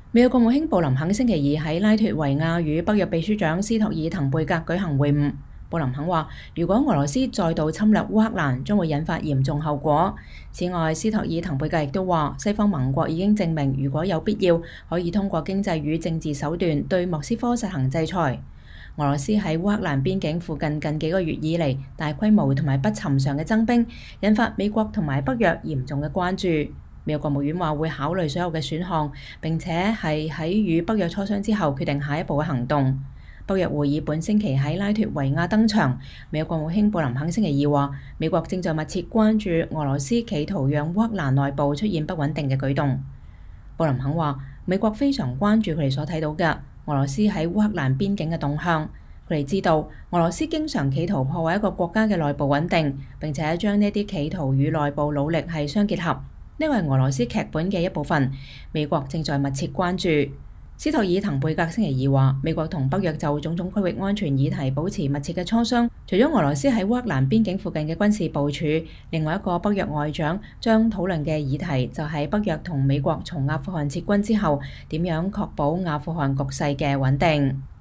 美國國務卿布林肯星期二喺拉脫維亞與北約秘書長斯托爾滕貝格舉行會晤。布林肯話：如果俄羅斯再度侵略烏克蘭，將會引發嚴重後果。此外，斯托爾滕貝格亦都話，西方盟國已經證明，如果有必要，可以通過經濟與政治手段對莫斯科實行制裁。俄羅斯喺烏克蘭邊境附近近幾個月以嚟大規模同埋不尋常嘅增兵，引發美國同埋北約嚴重嘅關注。美國國務院話會考慮所有嘅選項，並且係喺與北約磋商之後決定下一步嘅行動。北約會議本星期喺拉脫維亞登場。美國國務卿布林肯星期二話，美國正在密切關注俄羅斯企圖讓烏克蘭內部出現不穩定嘅舉動。布林肯話，美國非常關注佢哋所睇到嘅俄羅斯喺烏克蘭邊境嘅動向。佢哋知道俄羅斯經常企圖破壞一個國家嘅內部穩定，並且將呢啲企圖與內部努力係相結合。呢個係俄羅斯劇本嘅一部分，美國正在密切關注。斯托爾滕貝格星期二話，美國同北約就種種區域安全議題保持密切嘅磋商。除咗俄羅斯喺烏克蘭邊境附近嘅軍事部署，另外一個北約外長將討論嘅議題就係北約同美國從阿富汗撤軍之後，點樣確保阿富汗局勢嘅穩定。